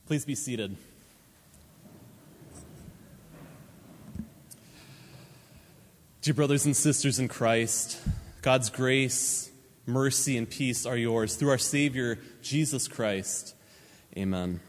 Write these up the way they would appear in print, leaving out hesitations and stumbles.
Please be seated. Dear brothers and sisters in Christ, God's grace, mercy, and peace are yours through our Savior, Jesus Christ. Amen.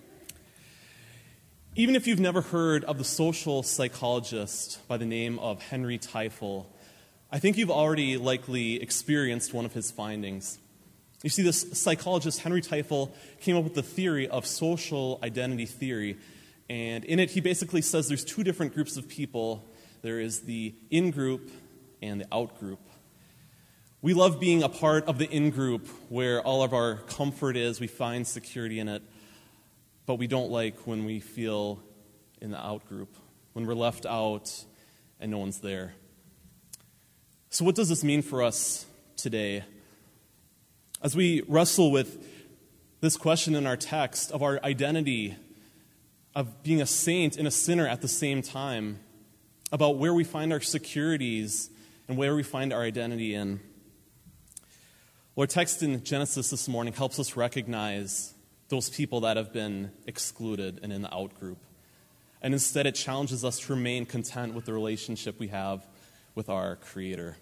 Even if you've never heard of the social psychologist by the name of Henry Teifel, I think you've already likely experienced one of his findings. You see, this psychologist, Henry Teifel, came up with the theory of social identity theory. And in it, he basically says there's two different groups of people. There is the in-group and the out-group. We love being a part of the in-group where all of our comfort is, we find security in it. But we don't like when we feel in the out-group, when we're left out and no one's there. So what does this mean for us today? As we wrestle with this question in our text of our identity, of being a saint and a sinner at the same time, about where we find our securities and where we find our identity in. Well, our text in Genesis this morning helps us recognize those people that have been excluded and in the out-group. And instead it challenges us to remain content with the relationship we have with our Creator.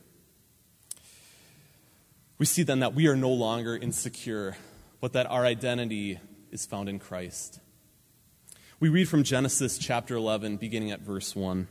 We see then that we are no longer insecure, but that our identity is found in Christ. We read from Genesis chapter 11, beginning at verse 1.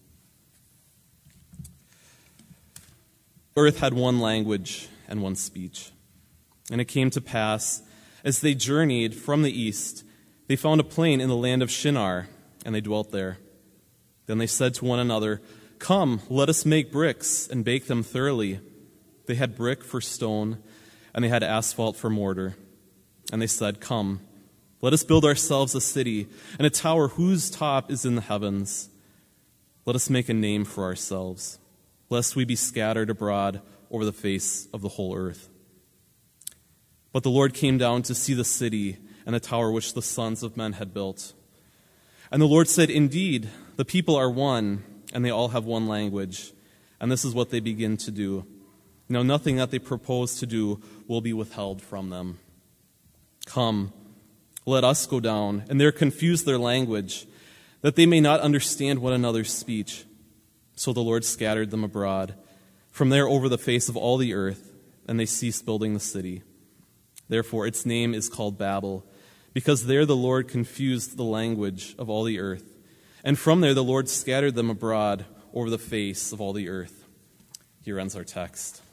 Earth had one language and one speech. And it came to pass, as they journeyed from the east, they found a plain in the land of Shinar, and they dwelt there. Then they said to one another, "Come, let us make bricks and bake them thoroughly." They had brick for stone, and they had asphalt for mortar. And they said, "Come, let us build ourselves a city, and a tower whose top is in the heavens. Let us make a name for ourselves, lest we be scattered abroad over the face of the whole earth." But the Lord came down to see the city and the tower which the sons of men had built. And the Lord said, "Indeed, the people are one, and they all have one language, and this is what they begin to do. Now nothing that they propose to do will be withheld from them. Come, let us go down, and there confuse their language, that they may not understand one another's speech." So the Lord scattered them abroad from there over the face of all the earth, and they ceased building the city. Therefore its name is called Babel, because there the Lord confused the language of all the earth. And from there the Lord scattered them abroad over the face of all the earth. Here ends our text.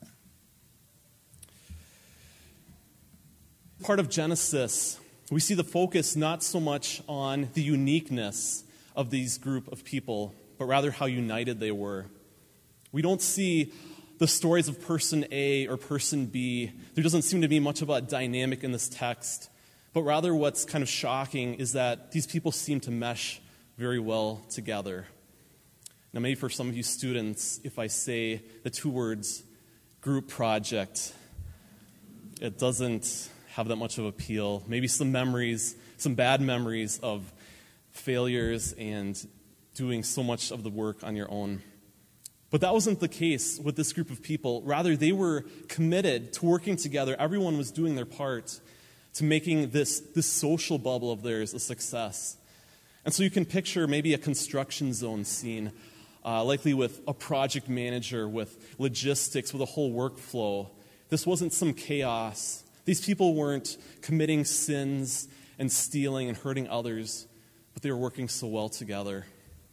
Part of Genesis, we see the focus not so much on the uniqueness of these group of people, but rather how united they were. We don't see the stories of person A or person B. There doesn't seem to be much of a dynamic in this text, but rather what's kind of shocking is that these people seem to mesh very well together. Now maybe for some of you students, if I say the two words group project, it doesn't have that much of appeal. Maybe some memories, some bad memories of failures and doing so much of the work on your own. But that wasn't the case with this group of people. Rather, they were committed to working together. Everyone was doing their part to making this social bubble of theirs a success. And so you can picture maybe a construction zone scene, likely with a project manager, with logistics, with a whole workflow. This wasn't some chaos. These people weren't committing sins and stealing and hurting others, but they were working so well together.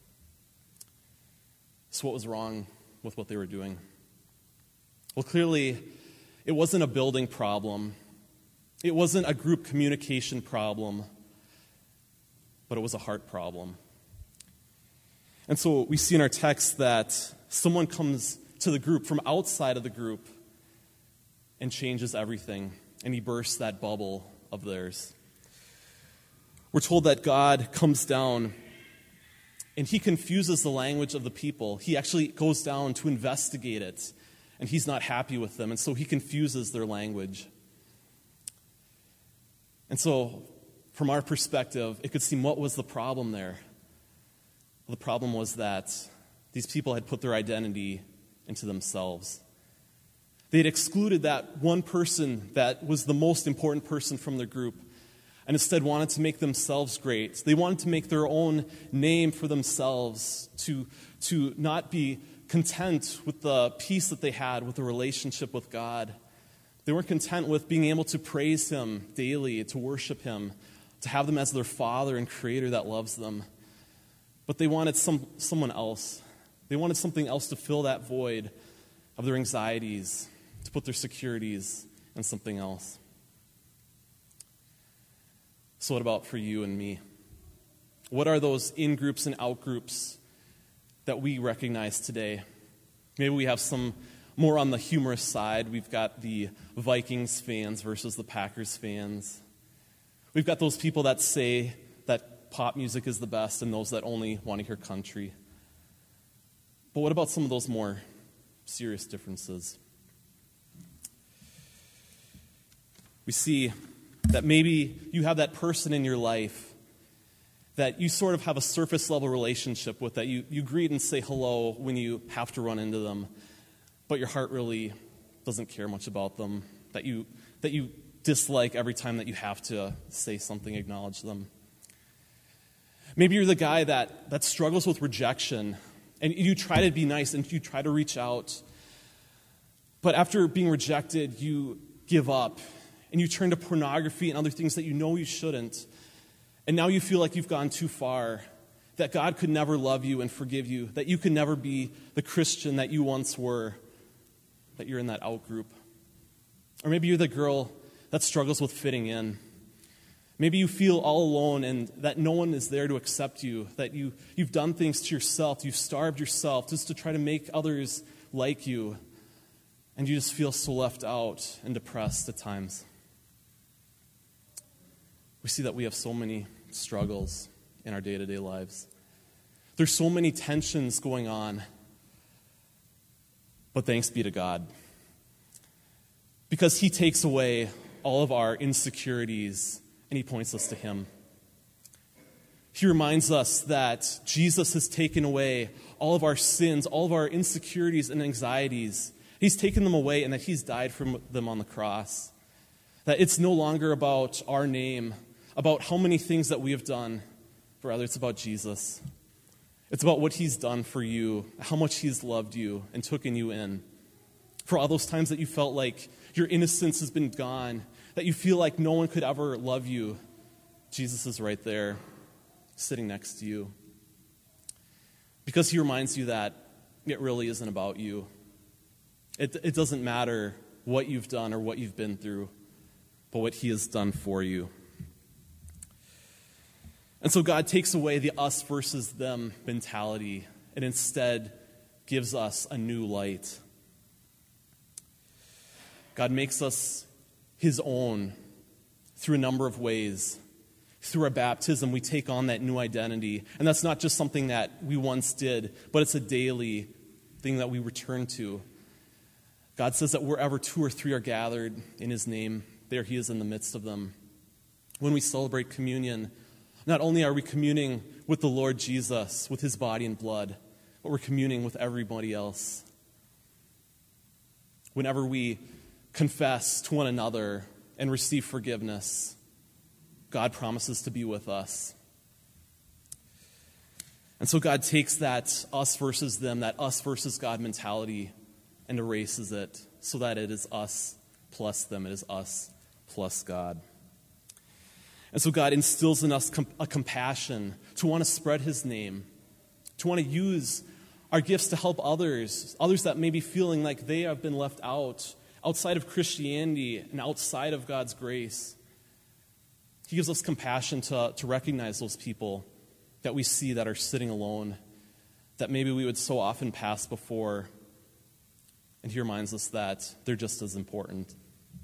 So what was wrong with what they were doing? Well, clearly, it wasn't a building problem. It wasn't a group communication problem, but it was a heart problem. And so we see in our text that someone comes to the group from outside of the group and changes everything, and he bursts that bubble of theirs. We're told that God comes down and he confuses the language of the people. He actually goes down to investigate it, and he's not happy with them, and so he confuses their language. And so, from our perspective, it could seem, what was the problem there? Well, the problem was that these people had put their identity into themselves. They had excluded that one person that was the most important person from their group, and instead wanted to make themselves great. They wanted to make their own name for themselves, to not be content with the peace that they had with the relationship with God. They weren't content with being able to praise Him daily, to worship Him, to have Him as their Father and Creator that loves them. But they wanted someone else. They wanted something else to fill that void of their anxieties, to put their securities in something else. So what about for you and me? What are those in-groups and out-groups that we recognize today? Maybe we have some more on the humorous side. We've got the Vikings fans versus the Packers fans. We've got those people that say that pop music is the best and those that only want to hear country. But what about some of those more serious differences? We see that maybe you have that person in your life that you sort of have a surface level relationship with, that you greet and say hello when you have to run into them, but your heart really doesn't care much about them, that you dislike every time that you have to say something, acknowledge them. Maybe you're the guy that struggles with rejection, and you try to be nice and you try to reach out, but after being rejected, you give up, and you turn to pornography and other things that you know you shouldn't. And now you feel like you've gone too far, that God could never love you and forgive you, that you could never be the Christian that you once were, that you're in that out group. Or maybe you're the girl that struggles with fitting in. Maybe you feel all alone and that no one is there to accept you, that you've done things to yourself, you've starved yourself just to try to make others like you, and you just feel so left out and depressed at times. We see that we have so many struggles in our day-to-day lives. There's so many tensions going on. But thanks be to God. Because He takes away all of our insecurities and He points us to Him. He reminds us that Jesus has taken away all of our sins, all of our insecurities and anxieties. He's taken them away and that He's died for them on the cross. That it's no longer about our name, about how many things that we have done, but rather it's about Jesus. It's about what He's done for you, how much He's loved you and taken you in. For all those times that you felt like your innocence has been gone, that you feel like no one could ever love you, Jesus is right there, sitting next to you. Because He reminds you that it really isn't about you. It doesn't matter what you've done or what you've been through, but what He has done for you. And so God takes away the us versus them mentality and instead gives us a new light. God makes us His own through a number of ways. Through our baptism, we take on that new identity. And that's not just something that we once did, but it's a daily thing that we return to. God says that wherever 2 or 3 are gathered in His name, there He is in the midst of them. When we celebrate communion, not only are we communing with the Lord Jesus, with His body and blood, but we're communing with everybody else. Whenever we confess to one another and receive forgiveness, God promises to be with us. And so God takes that us versus them, that us versus God mentality, and erases it so that it is us plus them, it is us plus God. And so God instills in us a compassion to want to spread His name, to want to use our gifts to help others that may be feeling like they have been left outside of Christianity and outside of God's grace. He gives us compassion to recognize those people that we see that are sitting alone, that maybe we would so often pass before. And He reminds us that they're just as important.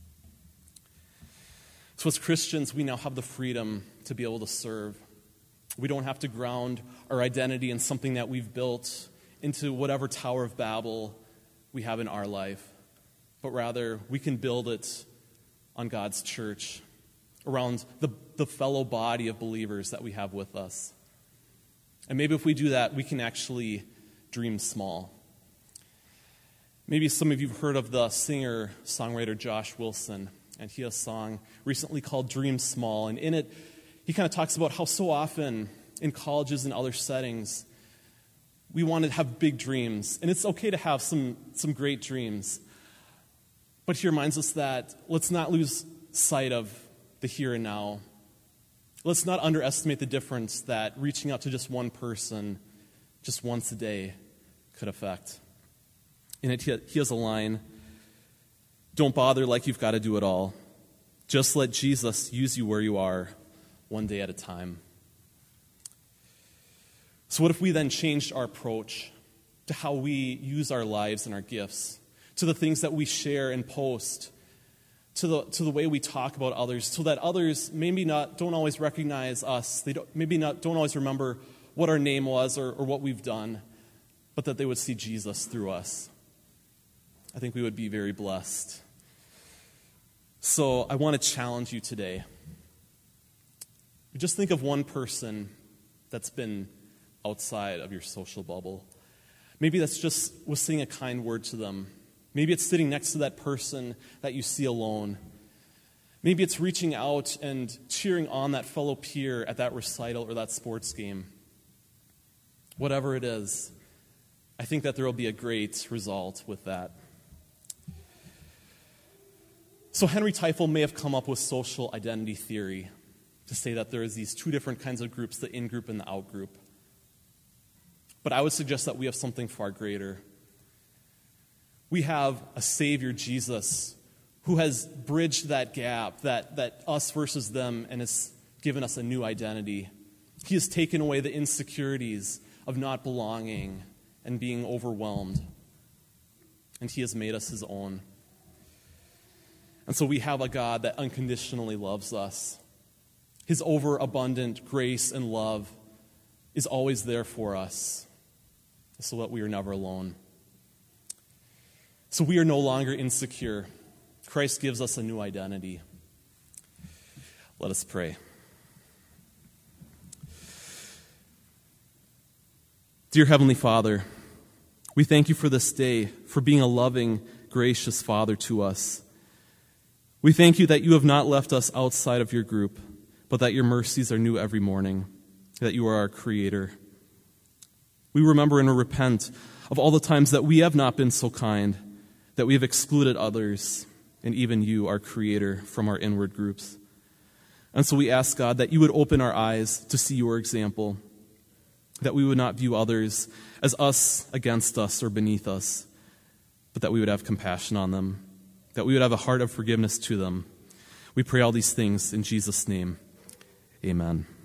So as Christians, we now have the freedom to be able to serve. We don't have to ground our identity in something that we've built into whatever Tower of Babel we have in our life, but rather we can build it on God's church, around the fellow body of believers that we have with us. And maybe if we do that, we can actually dream small. Maybe some of you have heard of the singer-songwriter Josh Wilson. and he has a song recently called Dream Small. And in it, he kind of talks about how so often in colleges and other settings, we want to have big dreams. And it's okay to have some great dreams. But he reminds us that let's not lose sight of the here and now. Let's not underestimate the difference that reaching out to just one person, just once a day, could affect. In it, he has a line, "Don't bother like you've got to do it all. Just let Jesus use you where you are, one day at a time." So what if we then changed our approach to how we use our lives and our gifts, to the things that we share and post, to the way we talk about others, so that others don't always recognize us, they don't always remember what our name was or what we've done, but that they would see Jesus through us. I think we would be very blessed. So I want to challenge you today. Just think of one person that's been outside of your social bubble. Maybe that's just was saying a kind word to them. Maybe it's sitting next to that person that you see alone. Maybe it's reaching out and cheering on that fellow peer at that recital or that sports game. Whatever it is, I think that there will be a great result with that. So Henry Teifel may have come up with social identity theory to say that there is these two different kinds of groups, the in-group and the out-group. But I would suggest that we have something far greater. We have a Savior, Jesus, who has bridged that gap, that us versus them, and has given us a new identity. He has taken away the insecurities of not belonging and being overwhelmed. And he has made us his own. And so we have a God that unconditionally loves us. His overabundant grace and love is always there for us, so that we are never alone. So we are no longer insecure. Christ gives us a new identity. Let us pray. Dear Heavenly Father, we thank you for this day, for being a loving, gracious Father to us. We thank you that you have not left us outside of your group, but that your mercies are new every morning, that you are our Creator. We remember and repent of all the times that we have not been so kind, that we have excluded others, and even you, our Creator, from our inward groups. And so we ask, God, that you would open our eyes to see your example, that we would not view others as us against us or beneath us, but that we would have compassion on them, that we would have a heart of forgiveness to them. We pray all these things in Jesus' name. Amen.